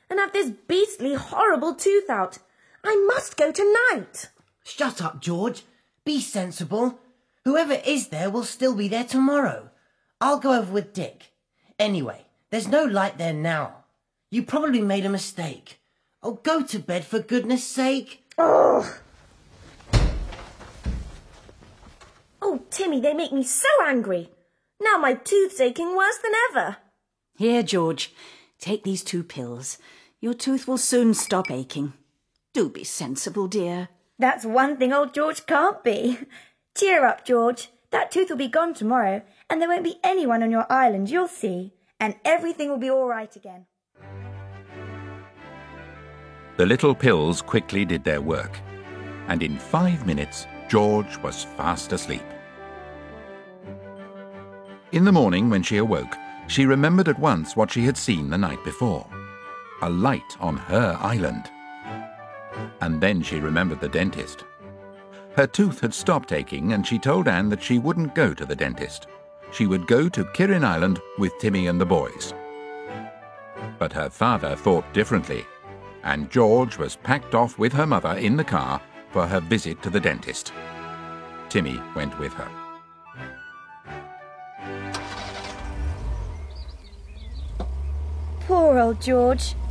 and have this beastly, horrible tooth out. I must go tonight. Shut up, George. Be sensible. Whoever is there will still be there tomorrow. I'll go over with Dick. Anyway, there's no light there now. You probably made a mistake. Oh, go to bed for goodness sake. Oh, Timmy, they make me so angry. Now my tooth's aching worse than ever. Here, George, take these 2 pills. Your tooth will soon stop aching. Do be sensible, dear. That's one thing old George can't be. Cheer up, George. That tooth will be gone tomorrow, and there won't be anyone on your island, you'll see. And everything will be all right again. The little pills quickly did their work, and in 5 minutes, George was fast asleep. In the morning, when she awoke, she remembered at once what she had seen the night before. A light on her island. And then she remembered the dentist. Her tooth had stopped aching, and she told Anne that she wouldn't go to the dentist. She would go to Kirin Island with Timmy and the boys. But her father thought differently, and George was packed off with her mother in the car for her visit to the dentist. Timmy went with her. Poor old George.